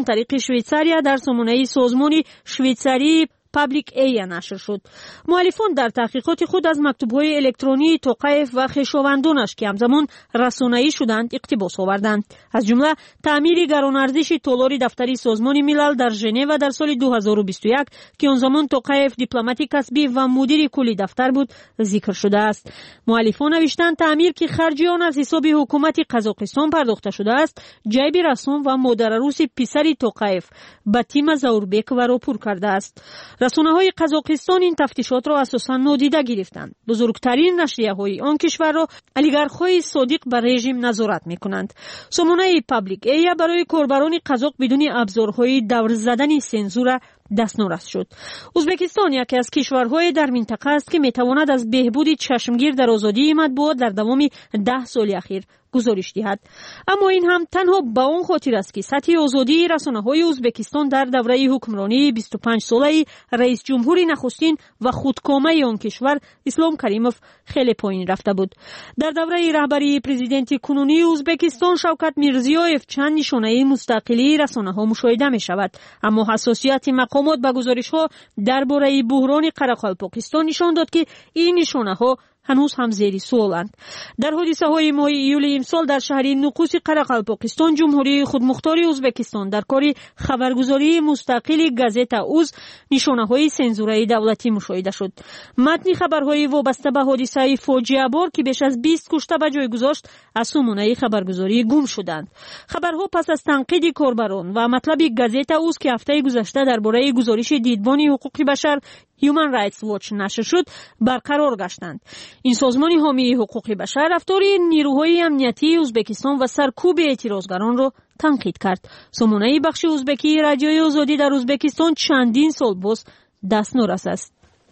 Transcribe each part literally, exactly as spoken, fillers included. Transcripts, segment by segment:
طریق شویتساریا در سامانه سازمان شویتساری پابلیک ایا نشر شد. مؤلفان در تحقیقات خود از مکتوب‌های الکترونی توقیف و خویشاوندانش که همزمان رسانه‌ای شدند اقتباس آوردند. از جمله تعمیر گران‌ارزش تالار دفتری سازمان ملل در ژنو در سال دو هزار و بیست و یک که آن زمان توقیف دیپلمات کسبی و مدیر کلی دفتر بود ذکر شده است. مؤلفان نوشتند تعمیر که خرج آن از حساب حکومت قزاقستان پرداخته شده است، جیب رسام و مادر عروس پسر توقیف باتیما زاوربک و را پر کرده است. رسانه‌های قزاقستان این تفتیشات را اساساً نادیده گرفتند. بزرگترین نشریه‌های آن کشور را اولیگارخ‌های صادق بر رژیم نظارت می‌کنند. سامانه پابلیک ایا برای کاربران قزاق بدون ابزارهای دور زدن سنزور دستنورس شد. ازبکستان یکی از کشورهای در منطقه است که می‌تواند از بهبود چشمگیر در آزادی مطبوعات در دوام ده سال اخیر گزارش دهد. اما این هم تنها به اون خاطر است که سطح آزادی رسانه‌های ازبکستان در دوره حکمرانی بیست و پنج ساله رئیس جمهور نخستین و خودکامه آن کشور اسلام کریموف خیلی پایین رفته بود. در دوره رهبری پرزیدنت کنونی ازبکستان شوکت میرزیویف چند نشانه مستقلی رسانه‌ها مشاهده می‌شود، اما حساسیت مقامات به گزارش‌ها درباره بحران قرقلپاکستان نشان داد که این نشانه‌ها هنوز هم زیر سوالند. در حادثه های ماه ایول امسال در شهر نقوس قرقلپاکستان جمهوری خودمختار ازبکستان در کار خبرگزاری مستقل گازتا اوز نشانه های سنزوره دولتی مشاهده شد. متن خبرهای وابسته به حادثه فاجعه بار که بیش از بیست کشته به جای گذاشت از سامانه خبرگزاری گم شدند. خبرها پس از تنقید کاربران و مطلب گازتا اوز که هفته گذشته درباره گزارش دیدبان حقوق بشر Human Rights Watch نشر شد برقرار گشتند. این سازمان حامی حقوق بشر رفتار نیروهای امنیتی ازبکستان و سرکوب اعتراضگران را تنقید کرد. سامانه بخش ازبکی رادیوی آزادی در ازبکستان چندین سال باز دستنورس است.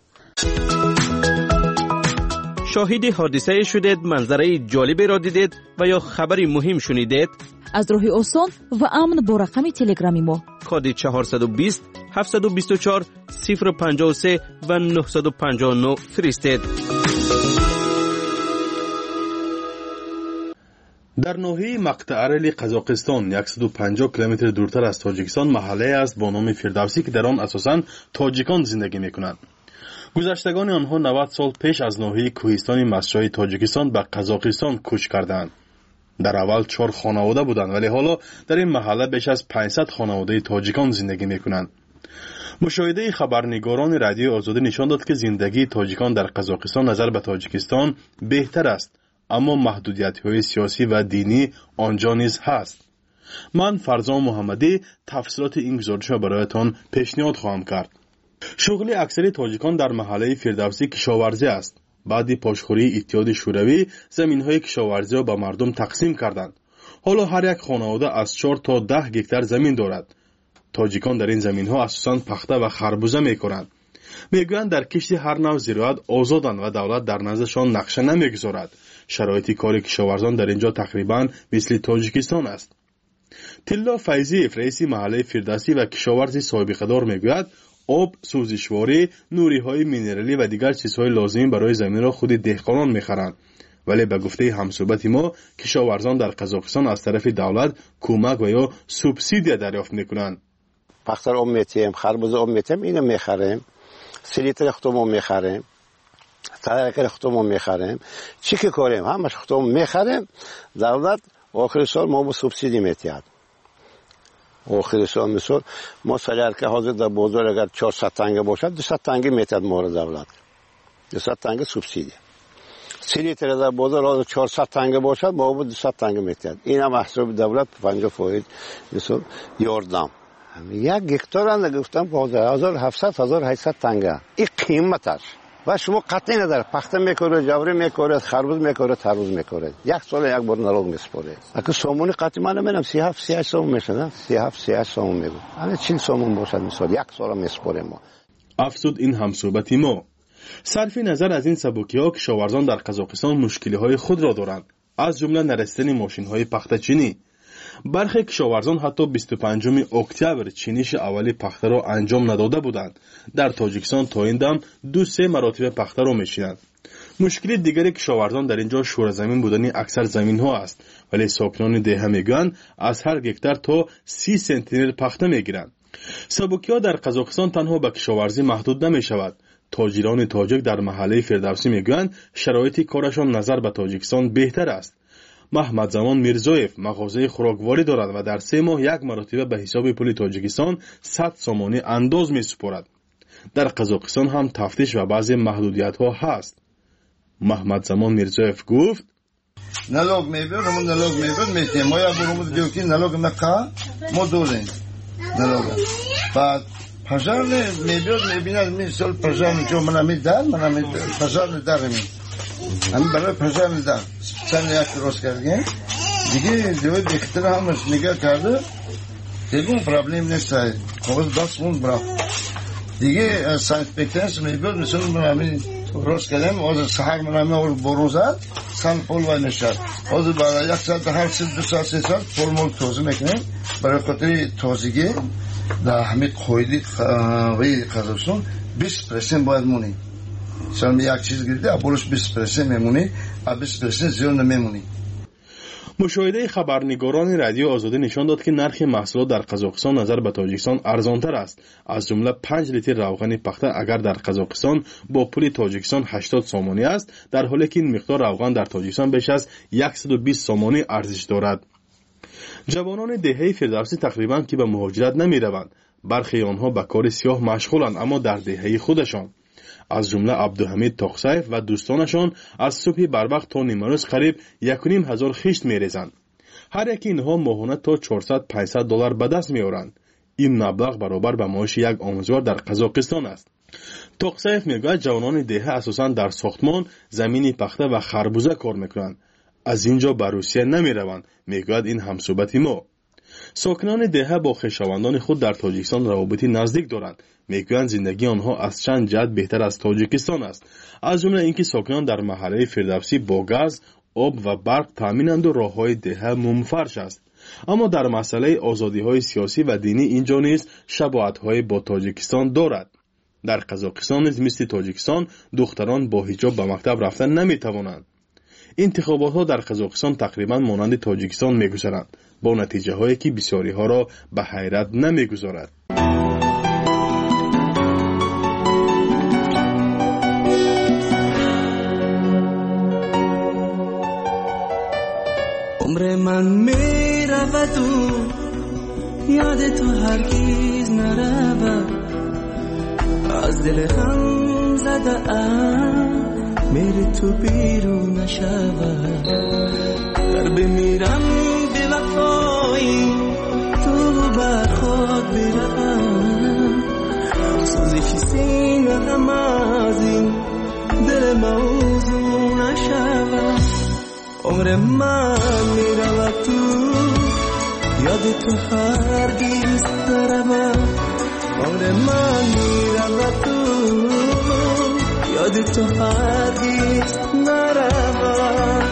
شاهد حادثه شدید، منظره جالبی را دیدید و یا خبری مهم شنیدید؟ از راه آسان و امن با رقم تلگرامی ما کد چهارصد و بیست هفتصد و بیست و چهار صفر و پنجاه و سه و نهصد و پنجاه و نه فرستید. در ناحیه مقطع ارل قزاقستان صد و پنجاه کیلومتر دورتر از تاجیکستان محله است با نام فردوسی که در آن اساساً تاجیکان زندگی می‌کنند. گذشتگان آنها نود سال پیش از ناحیه کوهستان مسجای تاجیکستان به قزاقستان کوچ کردند. در اول چهار خانواده بودند ولی حالا در این محله بیش از پانصد خانواده تاجیکان زندگی می‌کنند. مشاهده خبرنگاران رادیو آزادی نشان داد که زندگی تاجیکان در قزاقستان نظر به تاجیکستان بهتر است، اما محدودیت‌های سیاسی و دینی آنجا نیز هست. من فرزان محمدی تفصیلات این گزارش را برایتان پیشنهاد خواهم کرد. شغل اکثر تاجیکان در محله فردوسی کشاورزی است. بعد پاشخوری اتحاد شوروی زمین‌های کشاورزی را به مردم تقسیم کردند. حالا هر یک خانواده از چهار تا ده هکتار زمین دارد. تاجیکان در این زمین‌ها اساساً پخته و خربوزه می‌کنند. میگویند در کشت هر نوع زراعت آزادند و دولت در نزدشان نقشه نمی‌گذارد. شرایط کار کشاورزان در اینجا تقریباً مثل تاجیکستان است. تلا فیضی رئیس محله فردوسی و کشاورزی سابقه‌دار میگوید آب، سوزشواری، نوری‌های مینرالی و دیگر چیزهای لازم برای زمین را خود دهقانان می‌خرند. ولی به گفته همصحبت ما کشاورزان در قزاقستان از طرف دولت کمک و یا سوبسیدی دریافت می‌کنند. پختر آب می‌تیم، خربوزه آب می‌تیم، اینو می‌خریم. سه لیتر خودمون می‌خریم. ترک خودمون می‌خریم. چی که کنیم؟ همش خودمون می‌خریم. دولت آخر سال ما با سوبسیدی می‌تید. آخر سال مثلا ما سریع که حاضر در بازار اگر چهارصد تنگه باشد دویست تنگه میتد مورد دولت، دویست تنگه سوبسیدی. سه لیتر در بازار حاضر چهارصد تنگه باشد ما با دویست تنگه میتد. این هم حساب دولت پنجاه فاصد مثلا یاردم. یک هکتار اند گفتم هزار و هفتصد هزار و هشتصد تنگه. این قیمتش. و شما قطعی نداره، پخته میکنه، جوری میکنه، خربوز میکنه، تربوز میکنه. یک سال یک بار نروگ میسپره. اگه سامون قطعی من نمیدونم سی و هفت سی و هشت سامون میشه، سی و هفت سی و هشت سامون میگم. همین چهل سامون باشد مثلا یک سال میسپره ما. افسود این همصحبتی ما. صرف نظر از این سبکی‌ها کشاورزان در قزاقستان مشکل‌های خود را دارند، از جمله نرسیدن ماشین‌های پخته چینی. برخی کشاورزان حتی بیست و پنجم اکتبر چینش اولی پخته را انجام نداده بودند. در تاجیکستان تا این دم دو سه مراتب پخته را می‌چینند. مشکل دیگری کشاورزان در اینجا شور زمین بودن اکثر زمین ها است، ولی ساکنان دهه میگویند از هر گکتار تا سی سانتی متر پخته میگیرند. سبوکی ها در قزاقستان تنها به کشاورزی محدود نمی شود. تاجران تاجیک در محله فردوسی میگویند شرایط کارشان نظر به تاجیکستان بهتر است. محمد زمان میرزایف مغازه خوراکواری دارد و در سه ماه یک مرتبه به حساب پول تاجیکستان صد سامانی انداز می سپارد. در قزاقستان هم تفتیش و بعضی محدودیت ها هست. محمد زمان میرزایف گفت نالوگ میبرد ما نالوگ میبرد میتیم ما یا برامون دیو که نالوگ مکا ما داریم نالوگ بعد پژار میبرد میبیند میسال پژار جو من میداد من میداد پژار ندارم هم برای پژار ندار سن یک روز کردیم دیگه دیو دیگر همش نگاه کرده دیگه پرابلم نیست خود دست مون برا دیگه سایت پکتنس میبرد مثلا من روز کردیم از سحر من میور بروزات سال پول و نشد از برای یک ساعت هر سه دو ساعت سه ساعت پول مول توزیع میکنیم برای خاطر توزیعی در همه خویدی وی قزاقستان بیست درصد باید مونی سال یک چیز گرفته ابولش بیست درصد میمونی و بیست درصد زیاد نمیمونی. مشاهده خبرنگاران رادیو آزادی نشان داد که نرخ محصولات در قزاقستان نظر به تاجیکستان ارزانتر است. از جمله پنج لیتر روغن پخته اگر در قزاقستان با پول تاجیکستان هشتاد سامانی است، در حالی که این مقدار روغن در تاجیکستان بیش از صد و بیست سامانی ارزش دارد. جوانان دهه فردوسی تقریبا که به مهاجرت نمی روند. برخی آنها به کار سیاه مشغولند اما در دهه خودشان. از جمله عبدالحمید تاقسیف و دوستانشان از صبح بر وقت تا نیمروز قریب یک و نیم هزار خشت میریزند. هر یکی اینها ماهانه تا چهارصد پانصد دلار به دست میآورند. این مبلغ برابر به معاش یک آموزگار در قزاقستان است. تاقسیف میگوید جوانان دهه اساساً در ساختمان، زمینی پخته و خربوزه کار میکنند. از اینجا به روسیه نمی روند. میگوید این همصحبت ما. ساکنان دهه با خویشاوندان خود در تاجیکستان روابطی نزدیک دارند. میگویند زندگی آنها از چند جهت بهتر از تاجیکستان است. از جمله اینکه ساکنان در محله فردوسی با گاز، آب و برق تامینند و راههای دهه منفرش است. اما در مسئله آزادی‌های سیاسی و دینی اینجا نیز شباهت‌های با تاجیکستان دارد. در قزاقستان نیز مثل تاجیکستان دختران با حجاب به مکتب رفتن نمی‌توانند. انتخابات ها در قزاقستان تقریبا مانند تاجیکستان می‌گذرند، با نتیجه هایی که بسیاری ها را به حیرت نمی‌گذارد. عمر من میرود و یاد تو هرگز نرود، از دل غم زده ام میری تو بیرون نشود. در بمیرم به وفایی تو بر خود بروم، سوزش سینه غم از این دل موضوع نشود. عمر من میرود تو یاد تو هرگز نرود. عمر من میرود تو یاد تو هرگز نرود.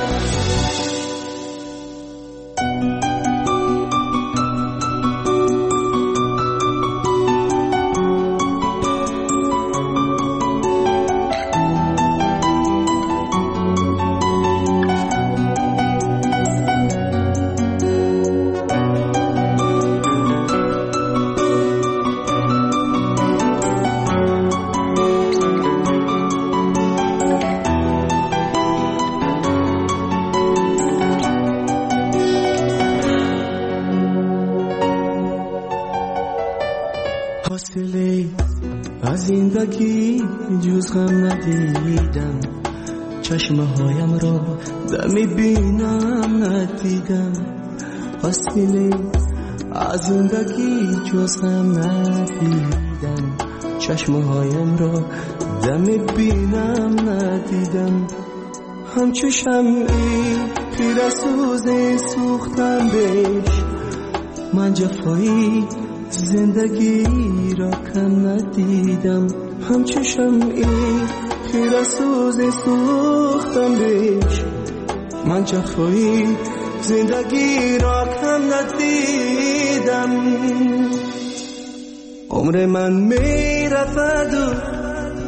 فاصله از زندگی جز غم ندیدم، چشمه هایم را دمی بینم ندیدم. فاصله از زندگی جز غم ندیدم، چشمه هایم را دمی بینم ندیدم. همچو شمعی پیر سوز سوختم بهش، من جفایی زندگی را کم ندیدم. همچو شمعی پیر سوز سوختم بهش، من جفایی زندگی را کم ندیدم. عمر من می رفت و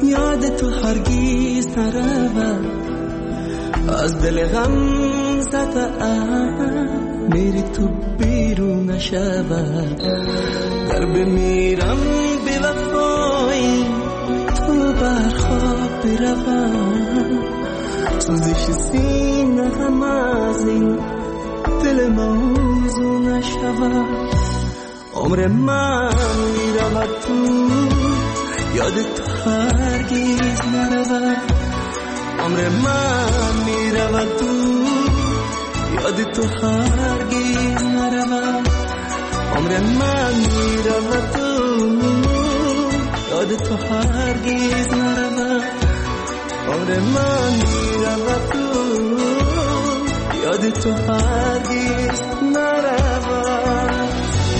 یاد تو هرگیز نرود از دل غم زده ام میری تو بیرون نشود گر بمیرم بی وفایی تو برخواب بروم سوزش سینه هم از این دل موضوع نشود عمر من میرود تو یاد تو هرگیز نرود عمر من میرود تو یاد تو هرگیز نرود عمر من میرود تو یاد تو هرگیز نرود عمر من میرود تو یاد تو هرگیز نرود.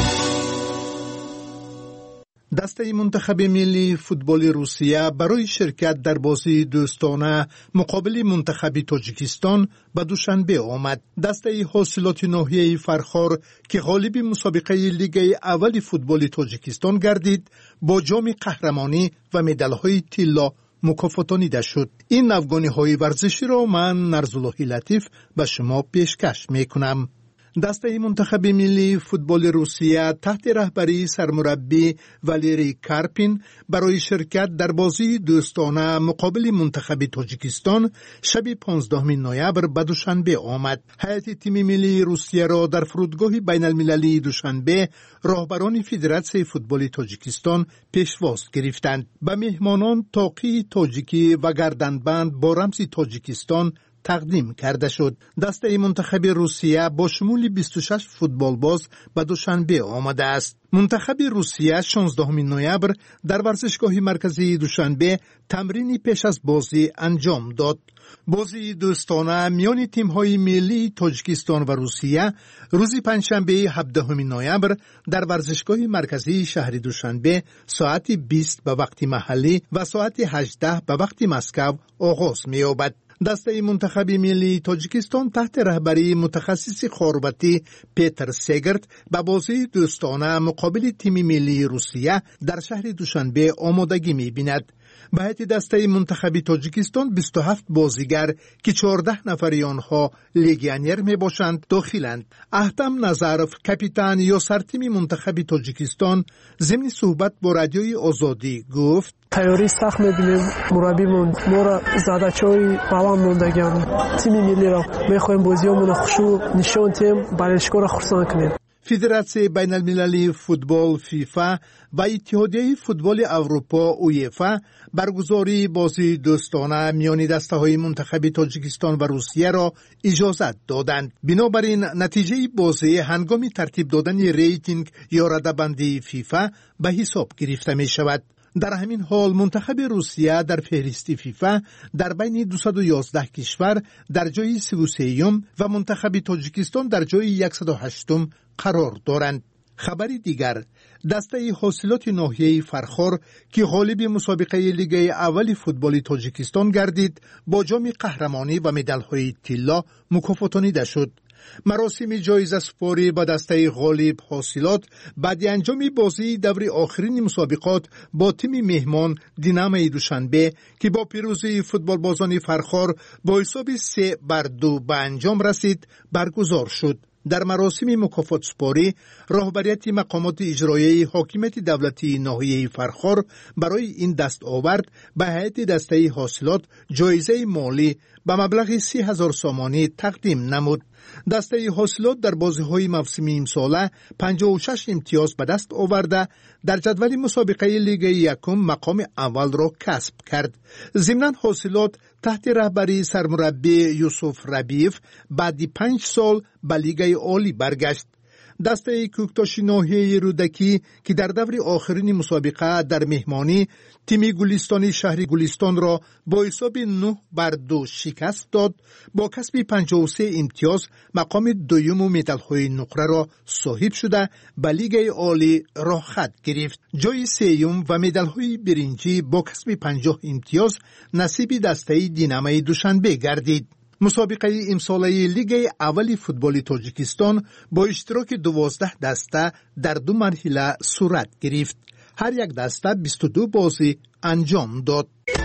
دسته منتخب ملی فوتبال روسیه برای شرکت در بازی دوستانه مقابل منتخب تاجیکستان به دوشنبه آمد. دسته حاصلات ناحیه فرخار که غالب مسابقه لیگ اول فوتبال تاجیکستان گردید با جام قهرمانی و مدال‌های طلا مکافاتانیده شد. این نوگانی‌های ورزشی را من نرزالله لطیف به شما پیشکش می‌کنم. دسته منتخب ملی فوتبال روسیه تحت رهبری سرمربی والری کارپین برای شرکت در بازی دوستانه مقابل منتخب تاجیکستان شب پانزدهم نوامبر به دوشنبه آمد. هیئت تیم ملی روسیه را در فرودگاه بین المللی دوشنبه راهبران فدراسیون فوتبال تاجیکستان پیشواز گرفتند. به مهمانان طاقی تاجیکی و گردنبند با رمز تاجیکستان تقدیم کرده شد. دسته منتخب روسیه با شمول بیست و شش فوتبالباز به دوشنبه آمده است. منتخب روسیه شانزدهم نوامبر در ورزشگاه مرکزی دوشنبه تمرینی پیش از بازی انجام داد. بازی دوستانه میان تیم‌های ملی تاجیکستان و روسیه روز پنجشنبه هفدهم نوامبر در ورزشگاه مرکزی شهر دوشنبه ساعت بیست به وقت محلی و ساعت هجده به وقت مسکو آغاز می‌یابد. دسته منتخب ملی تاجیکستان تحت رهبری متخصص خارواتی پیتر سگرت به بازی دوستانه مقابل تیم ملی روسیه در شهر دوشنبه آمادگی می‌بیند. به هیئت دسته منتخب تاجیکستان بیست و هفت بازیگر که چهارده نفری آنها لیگیونر میباشند داخلند. احتم نظرف کاپیتان یا سرتیم منتخب تاجیکستان ضمن صحبت با رادیوی آزادی گفت تیاری سخت می‌بینیم. مربیمون ما را زدچای قوام موندگیم. تیم ملی را می‌خوایم بازیامون خشوع نشون تیم برایشکو را خرسان کنیم. فدراسیون بین المللی فوتبال فیفا و اتحادیه فوتبال اروپا اویفا برگزاری بازی دوستانه میان دسته‌های منتخب تاجیکستان و روسیه را اجازت دادند. بنابراین نتیجه بازی هنگام ترتیب دادن ریتینگ یا رده‌بندی فیفا به حساب گرفته می شود. در همین حال منتخب روسیه در فهرست فیفا در بین دویست و یازده کشور در جای سی و سه و منتخب تاجیکستان در جای صد و هشت قرار دارند. خبری دیگر، دسته حاصلات ناحیه فرخار که غالب مسابقه لیگ اول فوتبال تاجیکستان گردید با جام قهرمانی و مدال‌های طلا مکافاتانیده شد. مراسم جایزه سپاری با دسته غالب حاصلات بعد انجام بازی دور آخرین مسابقات با تیم مهمان دینامو دوشنبه که با پیروزی فوتبال بازان فرخار با حساب سه بر دو به انجام رسید برگزار شد. در مراسم مکافات سپاری رهبریت مقامات اجرایی حاکمیت دولتی ناحیه فرخار برای این دست آورد به هیئت دسته حاصلات جایزه مالی به مبلغ سی هزار سامانی تقدیم نمود. دسته حاصلات در بازی‌های موسمی امساله پنجاه و شش امتیاز به دست آورده در جدول مسابقه لیگ یکم مقام اول را کسب کرد. ضمناً حاصلات تحت رهبری سرمربی یوسف ربیف بعد پنج سال به لیگ عالی برگشت. دسته کوکتاش ناحیه رودکی که در دور آخرین مسابقه در مهمانی تیم گلستانی شهر گلستان را با حساب نه بر دو شکست داد، با کسب پنجاه و سه امتیاز مقام دوم و مدال‌های نقره را صاحب شده به لیگ عالی راه خط گرفت. جای سوم و مدال‌های برنجی با کسب پنجاه امتیاز نصیب دسته دینامو دوشنبه گردید. مسابقه امساله لیگ اول فوتبال تاجیکستان با اشتراک دوازده دسته در دو مرحله صورت گرفت. هر یک دسته بیست و دو بازی انجام داد.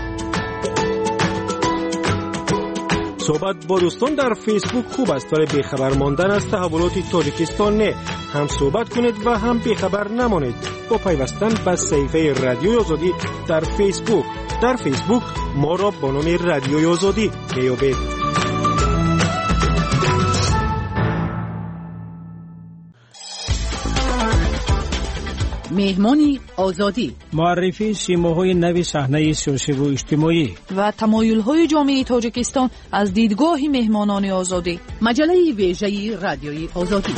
صحبت با دوستان در فیسبوک خوب است، ولی بیخبر ماندن از تحولات تاجیکستان نه. هم صحبت کنید و هم بیخبر نمانید با پیوستن به صفحه رادیوی آزادی در فیسبوک. در فیسبوک ما را با نام رادیوی آزادی میابید. مهمانی آزادی، معرفی سیماهای نوی صحنه سیاسی و اجتماعی و تمایل‌های جامعه تاجیکستان از دیدگاه مهمانان آزادی. مجله ویژه رادیوی آزادی.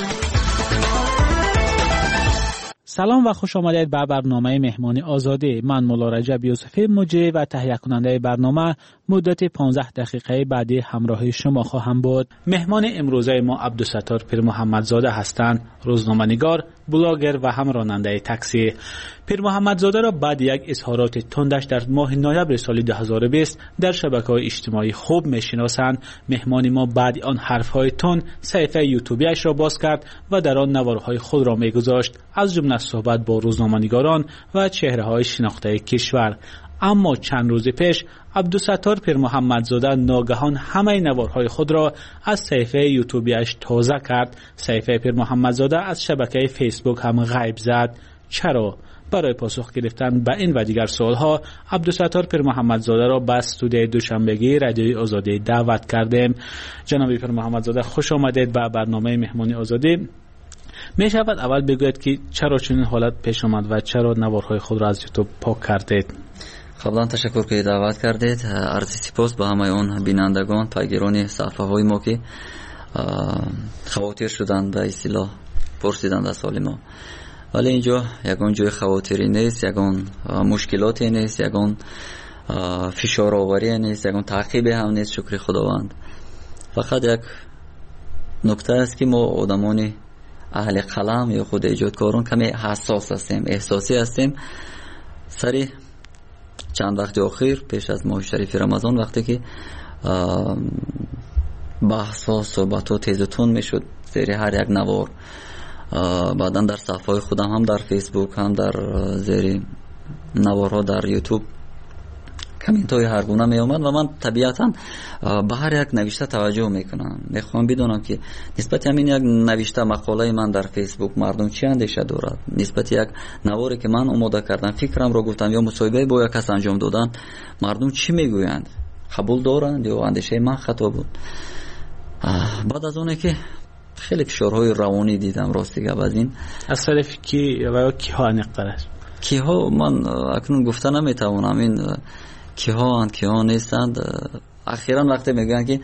سلام و خوش آمدید به برنامه مهمانی آزادی. من مولا رجب یوسفی مجری و تهیه کننده برنامه مدت پانزده دقیقه بعدی همراه شما خواهم بود. مهمان امروزه ما عبدالستار پیر محمدزاده هستند، روزنامه‌نگار، بلاگر و هم راننده تاکسی. پیر محمدزاده را بعد یک اظهارات تندش در ماه نوامبر سال دو هزار و بیست در شبکه‌های اجتماعی خوب میشناسند. مهمان ما بعد آن حرف‌های تند صفحه یوتیوبیش را باز کرد و در آن نوارهای خود را میگذاشت، از جمله صحبت با روزنامه‌نگاران و چهره‌های شناخته کشور. اما چند روز پیش عبدالستار پیر محمدزاده ناگهان همه نوارهای خود را از صفحه یوتیوبیش تازه کرد. صفحه پیر محمدزاده از شبکه فیسبوک هم غیب زد. چرا؟ برای پاسخ گرفتن به این و دیگر سوالها عبدالستار پیر محمدزاده را به استودیوی دوشنبگی رادیوی آزادی دعوت کردیم. جناب پیر محمدزاده خوش آمدید به برنامه مهمانی آزادی. می شود اول بگوید که چرا چنین حالت پیش آمد و چرا نوارهای خود را از یوتیوب پاک کردید؟ قبلا تشکر که دعوت کردید. عرض سپاس به همه اون بینندگان، پیگیران صفحه های ما که خواطر شدند، به اصطلاح پرسیدند از حال ما. ولی اینجا یگان جای خواطری نیست، یگان مشکلاتی نیست، یگان فشار آوری نیست، یگان تعقیب هم نیست. شکر خداوند. فقط یک نکته است که ما آدمان اهل قلم یا خود ایجادکاران کمی حساس هستیم، احساسی هستیم. سری چند وقت اخیر پیش از ماه شریف رمضان وقتی که بحث ها صحبت ها تیز و تند می شد زیر هر یک نوار، بعدا در صفحه خودم هم در فیسبوک هم در زیر نوارها در یوتیوب کامنت های هر گونه می آمد و من طبیعتا به هر یک نوشته توجه می کنم. می خواهم بدونم که نسبت همین یک نوشته مقاله من در فیسبوک مردم چی اندیشه دارد، نسبت یک نواری که من آماده کردم، فکرم را گفتم یا مصاحبه با یک کس انجام دادن، مردم چی می گویند، قبول دارند یا اندیشه من خطا بود. بعد از اونه که خیلی فشارهای روانی دیدم، راستی گپ از این از طرف کی و کی ها نقدر کی ها من اکنون گفته نمیتوانم این کی ها اند کی ها نیستند. اخیراً وقتی میگن که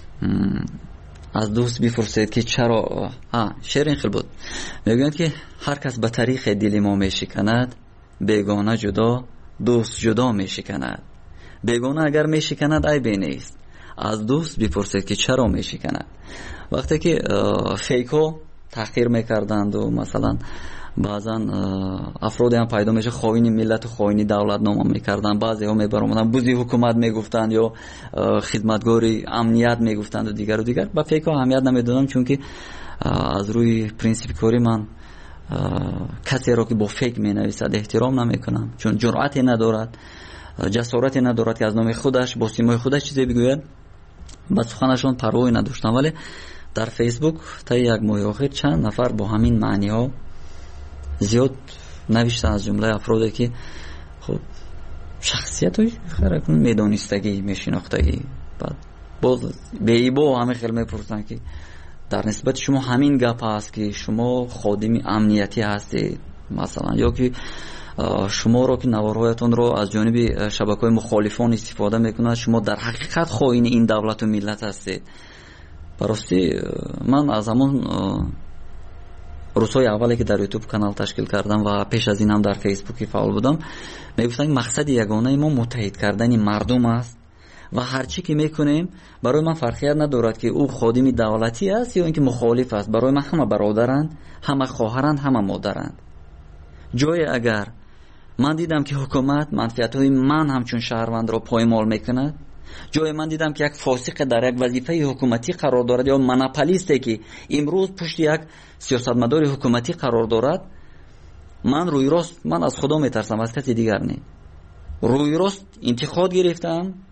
از دوست بپرسید که چرا، ها شعر این خیلی بود، میگن که هر کس به طریق دل ما میشکند، بیگانه جدا دوست جدا میشکند. بیگانه اگر میشکند عیبی نیست، از دوست بپرسید که چرا میشکند. وقتی که فیکو تحقیر میکردند و مثلا بعضا افرادی هم پیدا میشه خائن ملت و خائن دولت نام میکردن، بعضی ها میبرامدن بوزی حکومت میگفتند یا خدمتگاری امنیت میگفتند و دیگر و دیگر. با فیکو اهمیت نمیدادم، چون که از روی پرینسیپ کاری من کسی را که با فیک مینویسد احترام نمیکنم، چون جرأتی ندارد، جسارتی ندارد که از نام خودش با سیمای خودش چیزی بگوید. با سخنشون پروایی نداشتم. ولی در فیسبوک تا یک ماه اخیر چند نفر با همین معنی ها زیاد نوشتن، از جمله افرادی که خب شخصیت های خیلی میدانستگی میشناختگی، بعد باز به ایبا همه خیلی میپرسن که در نسبت شما همین گپ هست که شما خادم امنیتی هستید مثلا، یا که شما را که نوارهایتون رو از جانب شبکه‌های مخالفان استفاده میکنند، شما در حقیقت خائن این دولت و ملت هستید. براستی من از همون روزهای اولی که در یوتیوب کانال تشکیل کردم و پیش از این هم در فیسبوک فعال بودم، میگفتن مقصد یگانه ما متحد کردن مردم است و هر چی که میکنیم برای من فرقیت ندارد که او خادم دولتی است یا اینکه مخالف است. برای من همه برادرند، همه خواهرند، همه مادرند. جای اگر من دیدم که حکومت منفعت‌های من همچون شهروند را پایمال میکند، جای من دیدم که یک فاسق در یک وظیفه حکومتی قرار دارد یا مناپولیستی که امروز پشت یک سیاستمدار حکومتی قرار دارد، من روی راست من از خدا میترسم، از کسی دیگر نه. روی راست انتقاد گرفتم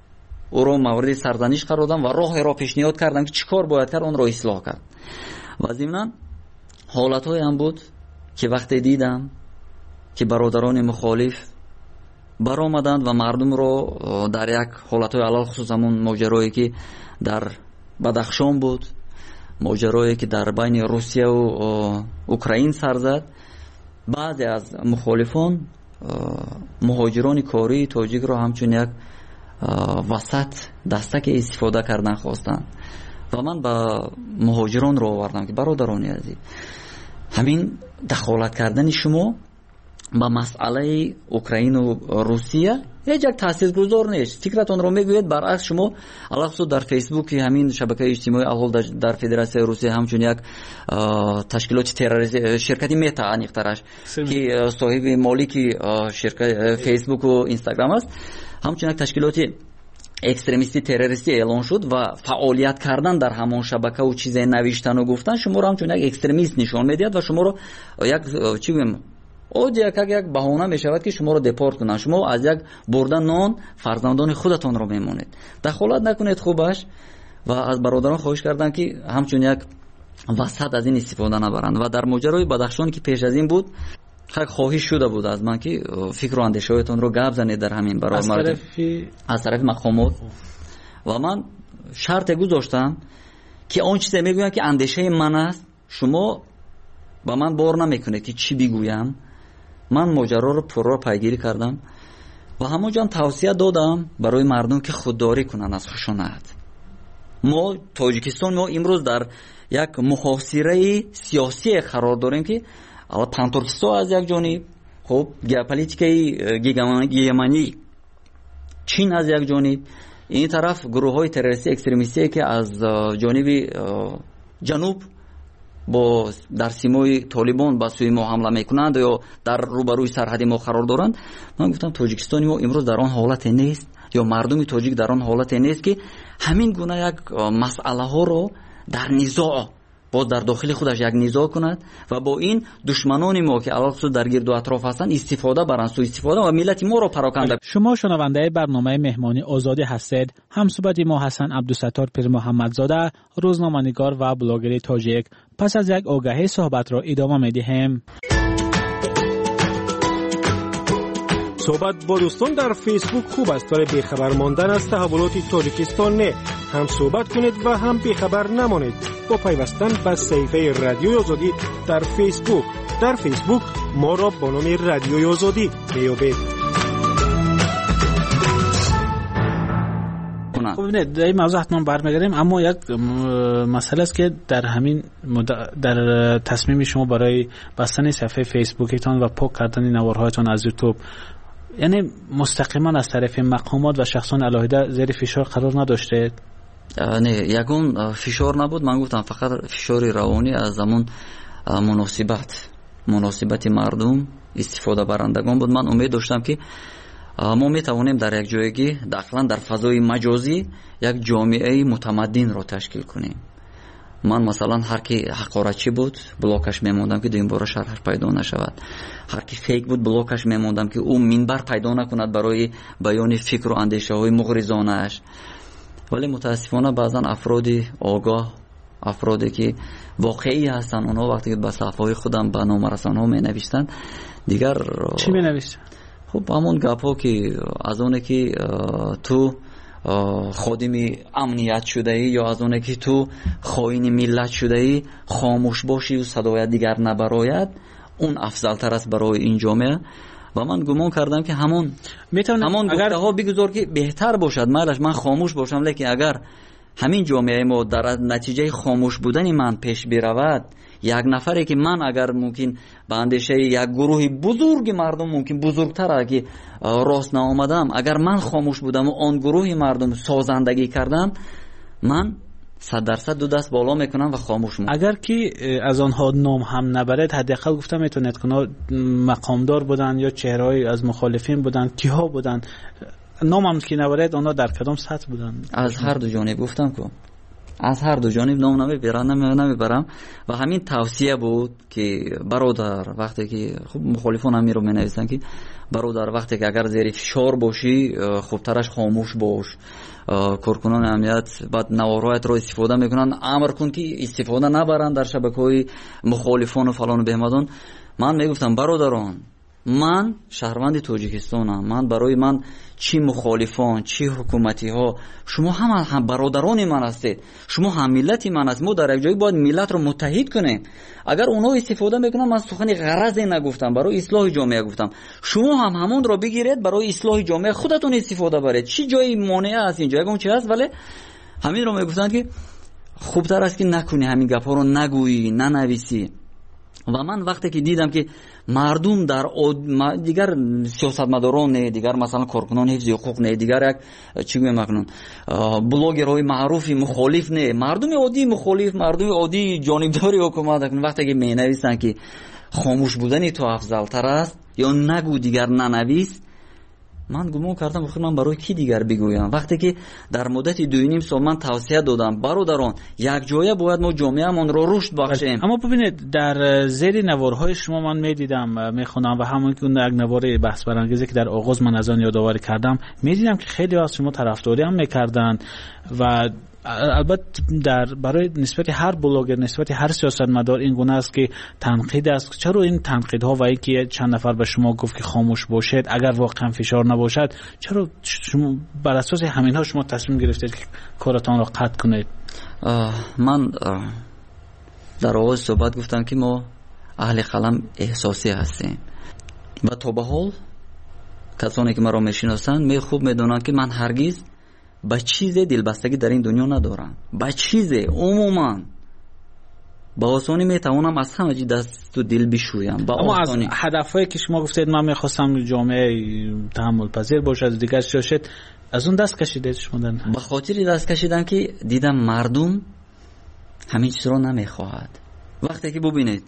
او رو مورد سرزنش قرار دادم و راه را پیشنهاد کردم که چیکار باید کرد اون رو اصلاح کرد. و ضمن حالت‌های هم بود که وقتی دیدم که برادران مخالف برآمدند و مردم رو در یک حالت‌های علل خصوص همون ماجرایی که در بدخشان بود، ماجرایی که در بین روسیه و اوکراین سر زد، بعضی از مخالفان مهاجران کاری تاجیک رو همچون یک وسط دستک استفاده کردن خواستن و من با مهاجران رو آوردم که برادران عزیز، همین دخالت کردن شما با مسئله اوکراین و روسیه هیچ یک تاثیرگذار نیست. فکرتون رو میگوید برعکس شما علاوه در فیسبوک همین شبکه اجتماعی اول در فدراسیون روسیه همچون یک تشکیلات تروریستی شرکتی متا انیقترش که صاحب مالکی شرکت فیسبوک و اینستاگرام است، همچون یک تشکیلات اکستریمیستی تروریستی اعلان شد و فعالیت کردن در همون شبکه و چیزای نوشتن و گفتن شما رو همچون یک اکستریمیست نشان میدید و شما رو یک چی بگم او یک یک بهانه میشود که شما رو دپورت کنن، شما از یک بردن نان فرزندان خودتون رو میمونید. دخالت نکنید خوبش و از برادران خواهش کردم که همچون یک وسط از این استفاده نبرند. و در ماجرای بدخشان که پیش از این بود خواهش شده بود از من که فکر و اندیشه‌هایتون رو گپ زنید در همین برای از مردم طرف از طرف مقامات و من شرط گذاشتم که اون چیزی میگویم که اندیشه من است شما با من بار نمیکنه که چی بگویم. من ماجرا رو پررو پیگیری کردم و همون جان توصیه دادم برای مردم که خودداری کنن از خشونت. ما تاجیکستان ما امروز در یک محاصره سیاسی قرار داریم که اول پانتورکیستان از یک جانب، خب ژئوپلیتیکای گیگمانی چین از یک جانب، این طرف گروه های تروریستی اکستریمیستی که از جانب جنوب با در سیمای طالبان با سوی ما حمله میکنند یا در روبروی سرحد ما قرار دارند. من گفتم تاجیکستان ما امروز در آن حالت نیست یا مردم تاجیک در آن حالت نیست که همین گونه یک مسئله ها رو در نزاع باز در داخل خودش یک نزاع کند و با این دشمنان ما که علاوه در گرد و اطراف هستند استفاده برند، سوء استفاده و ملت ما رو پراکنده. شما شنونده برنامه مهمانی آزادی هستید. همصحبت ما حسن عبدالستار پیر محمدزاده، روزنامه‌نگار و بلاگر تاجیک. پس از یک آگهی صحبت را ادامه می‌دهیم. صحبت با دوستان در فیسبوک خوب است، برای بیخبر ماندن از تحولات تاجیکستان نه. هم صحبت کنید و هم بیخبر نمانید با پیوستن به صفحه رادیوی آزادی در فیسبوک. در فیسبوک ما را با نام رادیوی آزادی میابید. خب ببینید در این موضوع حتما برمیگردیم، اما یک مسئله است که در همین در تصمیم شما برای بستن صفحه فیسبوکتان و پاک کردن نوارهایتان از یوتیوب، یعنی مستقیما از طرف مقامات و شخصان علاهده زیر فشار قرار نداشته؟ نه، یگون فشار نبود. من گفتم فقط فشار روانی از زمان مناسبت مناسبت مردم استفاده برندگان بود. من امید داشتم که ما میتوانیم در یک جایگی داخلا در فضای مجازی یک جامعه متمدن رو تشکیل کنیم. من مثلا هر کی حقارتچی بود بلاکش میموندم که دویم بار شرحش پیدا نشود، هر کی فیک بود بلاکش میموندم که او منبر پیدا نکند برای بیان فکر و اندیشه های مغرضانه اش. ولی متاسفانه بعضا افرادی آگاه، افرادی که واقعی هستن، اونا وقتی که به صفحه خودم به نامه رسانه ها می نوشتن دیگر چی می نوشتن؟ خب همون گپا که از اونه که تو خادم امنیت شده ای یا از اونه که تو خائن ملت شده ای خاموش باشی و صدای دیگر نبراید، اون افضل تر است برای این جامعه. و من گمان کردم که همون همون گفته ها بگذار که بهتر باشد، مالش من خاموش باشم، لیکن اگر همین جامعه ما در نتیجه خاموش بودن من پیش برود، یک نفری که من اگر ممکن به اندیشه یک گروه بزرگ مردم ممکن بزرگتر اگه راست نآمدم، اگر من خاموش بودم و آن گروه مردم سازندگی کردم، من صد درصد دو دست بالا میکنم و خاموش میکنم. اگر که از آنها نام هم نبرد، حداقل گفتم میتونید که مقامدار بودن یا چهره‌ای از مخالفین بودن، کیها بودن، نام هم که نبرد آنها در کدام سطح بودن؟ از هر دو جانب گفتم که از هر دو جانب نام نمیبرم نمیبرم و همین توصیه بود که برادر وقتی که خب مخالفان هم رو مینویسن که برادر وقتی که اگر زیر فشار باشی خوبترش خاموش باش، کارکنان امنیت بعد نوارایت رو استفاده میکنن، امر کن که استفاده نبرن در شبکه‌های مخالفان و فلان و بهمدان. من میگفتم برادران من شهروند تاجیکستانم، من برای من چی مخالفان چی حکومتی ها شما هم هم برادران من هستید، شما هم ملت من هستید. ما در یک جایی باید ملت رو متحد کنیم. اگر اونا استفاده میکنن، من سخن غرض نگفتم، برای اصلاح جامعه گفتم، شما هم همون رو بگیرید برای اصلاح جامعه خودتون استفاده برید. چی جایی مانع است اینجا یگون چی است؟ ولی همین رو میگفتن که خوبتر است که نکنی، همین گپا رو نگویی ننویسی. و من وقتی که دیدم که مردم در دیگر سیاستمداران نه، دیگر مثلا کارکنان حفظ حقوق نه، دیگر یک چی میگم مکنون بلاگرهای معروفی مخالف نه، مردم عادی مخالف، مردم عادی جانبداری حکومت کنن، وقتی که مینویسن که خاموش بودن تو افضل تر است یا نگو دیگر ننویس، من گمان کردم بخیر من برای کی دیگر بگویم. وقتی که در مدت دو نیم سال من توصیه دادم برادران یک جایه باید ما جامعه‌مان رو رشد بخشیم. اما ببینید در زیر نوارهای شما من میدیدم میخونم و همون که یک نوار بحث برانگیزی که در آغاز من از آن یادآوری کردم میدیدم که خیلی از شما طرفداری هم میکردن و البته در برای نسبت هر بلاگر نسبت هر سیاستمدار این گونه است که تنقید است. چرا این تنقیدها و اینکه چند نفر به شما گفت که خاموش باشید اگر واقعا فشار نباشد، چرا شما بر اساس همینها شما تصمیم گرفتید که کارتان را قطع کنید؟ من در آغاز صحبت گفتم که ما اهل قلم احساسی هستیم و تا به حال کسانی که مرا میشناسند می خوب میدونن که من هرگز با چیز دلبستگی در این دنیا ندارم. با چیز عموما با آسانی میتوانم از همه چی دست و دل بشویم. اما از هدفهایی که شما گفتید من میخواستم جامعه تحمل پذیر باشد دیگر شاشد، از اون دست کشیدید شما؟ به خاطر دست کشیدم که دیدم مردم همین چیز رو نمیخواهد. وقتی که ببینید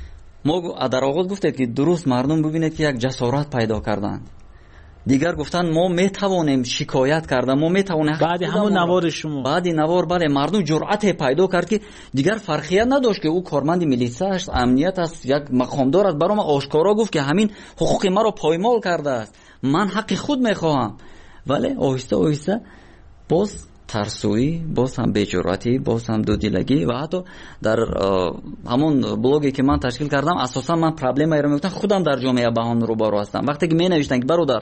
ما در آغاز گفتید که درست مردم ببینید که یک جسارت پیدا کردند، دیگر گفتن ما میتوانیم شکایت کردن، ما میتوانیم بعد همون نوار شما بعد نوار بله مردم جرأت پیدا کرد که دیگر فرقیت نداشت که او کارمند میلیسا است، امنیت است، یک مقامدار است، برام آشکارا گفت که همین حقوق ما رو پایمال کرده است، من حق خود میخواهم. ولی آهسته آهسته باز ترسویی، باز هم بی‌جرأتی، باز هم دودیلگی و حتی در همون بلاگی که من تشکیل کردم اساسا من پرابلمی رو میگفتم خودم در جامعه با هم رو بارو هستم. وقتی که می نوشتن که برادر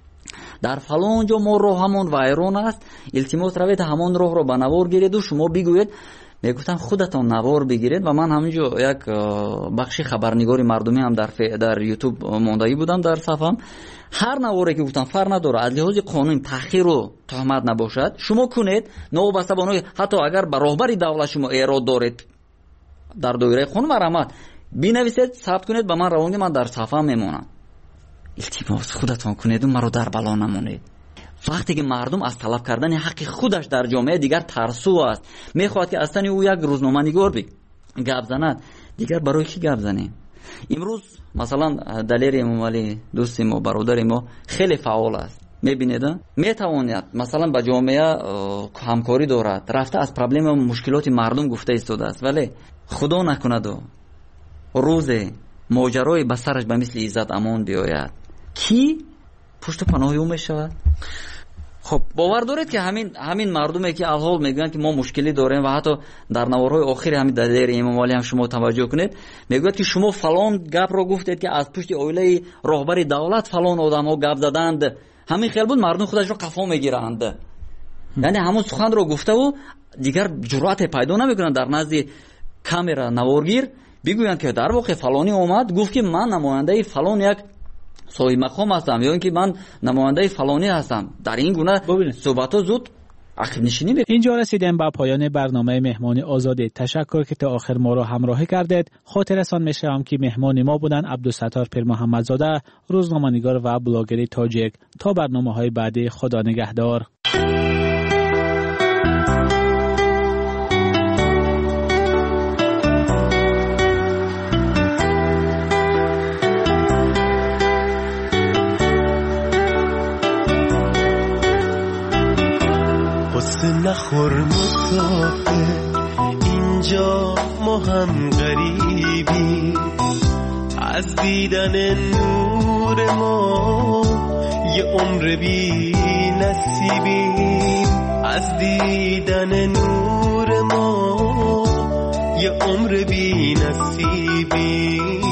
در فلان جا ما راه همون وایرون است، التماس روید همون راه رو به نوار گیرید و شما بگوید، میگفتم خودتون نوار بگیرید. و من همینجا یک بخشی خبرنگاری مردمی هم در در یوتیوب ماندایی بودم در صفحم، هر نواری که گفتم فرق نداره از لحاظ قانون تأخیر و تهمت نباشد شما کنید، نوبسته بانوی حتی اگر به راهبری دولت شما ایراد دارید در دایره قانون مرامت بنویسید ثبت کنید به من روانگی، من در صفحه میمونم. التماس خودتون کنید و مرا در بلا نمونید. وقتی که مردم از طلب کردن حق خودش در جامعه دیگر ترسو است، میخواد که اصلا او یک روزنامه نگار بی گپ زند، دیگر برای کی گپ زنیم؟ امروز مثلا دلیر امامعلی دوست ما برادر ما خیلی فعال است، میبینید میتواند مثلا با جامعه همکاری دارد، رفته از پرابلم و مشکلات مردم گفته ایستاده است، ولی خدا نکند و روز ماجرای به سرش به مثل عزت امان بیاید کی پشت پناه او میشود؟ خب باور دارید که همین همین مردمی که الحال میگن که ما مشکلی داریم و حتی در نوارهای آخر همین دلیر امامعلی هم شما توجه کنید میگوید که شما فلان گپ رو گفتید که از پشت اویله راهبر دولت فلان آدم ها گپ زدند، همین خیال بود مردم خودش رو قفا میگیرند. یعنی همون سخن رو گفته و دیگر جرأت پیدا نمیکنن در نزد کامرا نوارگیر بگویند که در واقع فلانی اومد گفت که من نماینده فلان یک صاحب مقام هستم یا اینکه من نماینده فلانی هستم. در این گونه صحبت‌ها زود عقب نشینی بکنید. اینجا رسیدیم به پایان برنامه مهمانی آزادی. تشکر که تا آخر ما را همراهی کردید. خاطرتان می‌شوم که مهمان ما بودن عبدالستار پیر محمدزاده، روزنامه‌نگار و بلاگر تاجیک. تا برنامه‌های بعدی، خدا نگهدار. نخور مسافر، اینجا ما هم غریبی، از دیدن نور ما یه عمر بی نصیبیم، از دیدن نور ما یه عمر بی نصیبیم.